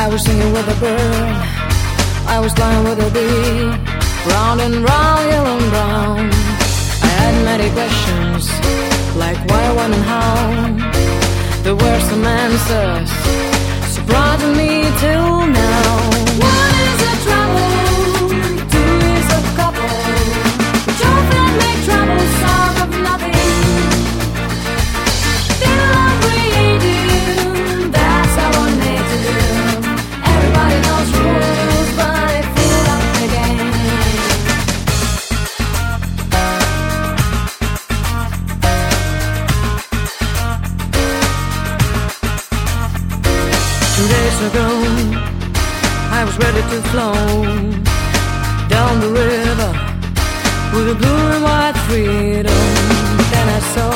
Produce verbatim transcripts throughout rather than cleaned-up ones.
I was singing with a bird, I was flying with a bee, round and round, yellow and brown. I had many questions, like why, when and how. There were some answers, surprising me till now. One is a trouble, two is a couple, but your friend make trouble out of nothing. Feel like we do, that's how I need to do. Everybody knows rules, but I feel up again. Two days ago, I was ready to flow down the river with a blue and white freedom. Then I saw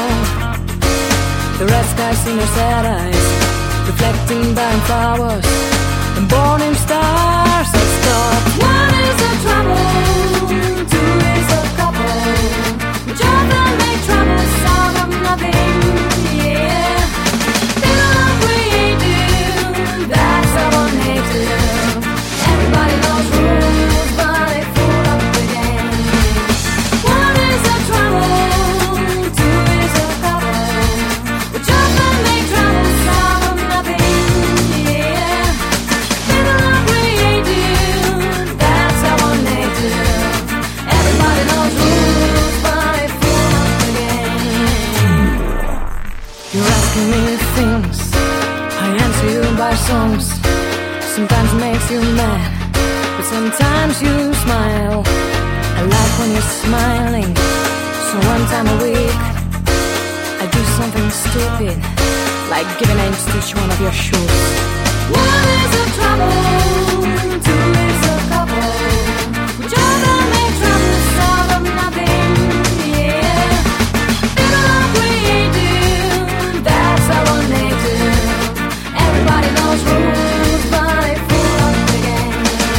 the red skies in your sad eyes, reflecting barren flowers and burning stars. I stopped. One is a trouble, two is a couple, which other make trouble out of nothing. Yeah, feel like we do, that's how I need to live. Everybody knows rules, but they fool up again. One is a trouble, two is a couple, which other make trouble out of nothing. Yeah, feel like we do, that's how I need to live. Everybody knows rules, but they fool up again. You're asking me things, I answer you by songs. Sometimes it makes you mad, but sometimes you smile. I like when you're smiling, so one time a week I do something stupid, like giving names to each one of your shoes. One is a trouble, two is a couple, which other make trouble out of nothing. Yeah, feel like we do, that's how I need to. Everybody knows rules, but they fool up again.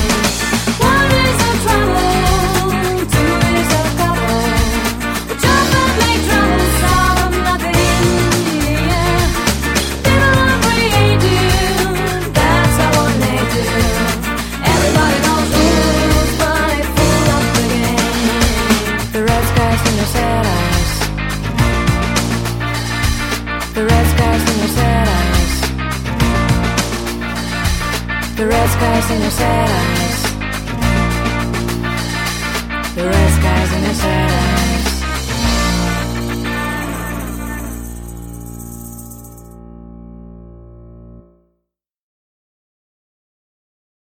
One is a trouble, two is a couple, which other make trouble out of nothing. Yeah, feel like we do, that's how I need to. Everybody knows rules, but they fool up again. The red skies in your sad eyes, the red skies in your sad eyes, the red skies in your sad eyes.